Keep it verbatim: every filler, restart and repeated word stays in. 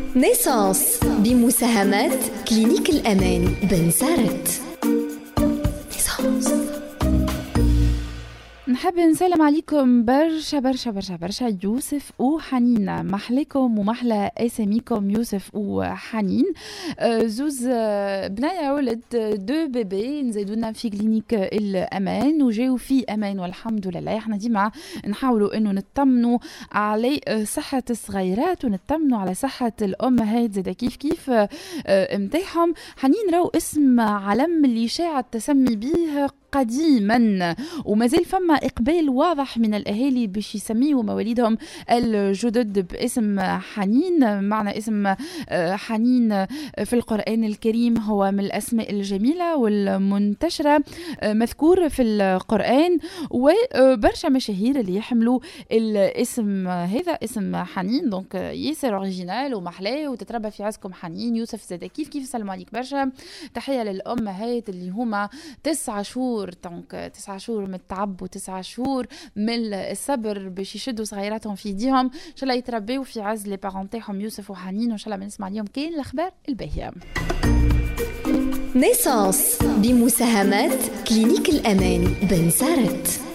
نيسانس بمساهمات كلينيك الأمان بن سارت. نحب نسلم عليكم برشا برشا برشا برشا يوسف وحنين. محلكم ومحلى اساميكم يوسف وحنين. زوز بنايا ولد دو بيبي نزيدونا في كلينيك الأمان وجاو في أمان والحمد لله. احنا ديما نحاولوا انه نطمنوا على صحة الصغيرات ونطمنوا على صحة الأمهات زي كيف كيف متاعهم. حنين راو اسم علم اللي شاع التسمي به قديما ومازال فما إقبال واضح من الأهالي باش يسميوا مواليدهم الجدد باسم حنين. معنى اسم حنين في القرآن الكريم هو من الأسماء الجميلة والمنتشرة مذكور في القرآن، وبرشا مشاهير اللي يحملوا الاسم هذا اسم حنين دونك ياسر اوريجينال ومحلاه وتتربى في عزكم حنين. يوسف زاده كيف كيف سلموا عليك برشا. تحية للأمهات اللي هما تسعة شهور دونك تسعة شهور من التعب وتسعة شهور من الصبر باش يشدوا صغيراتهم في ايديهم. ان شاء الله يتربيوا في عز لي بارون تاعهم يوسف وحنين وان شاء الله بنسمع اليوم كاين الاخبار الباهيه. نيسانس بمساهمات كلينيك الأمان بن سارت.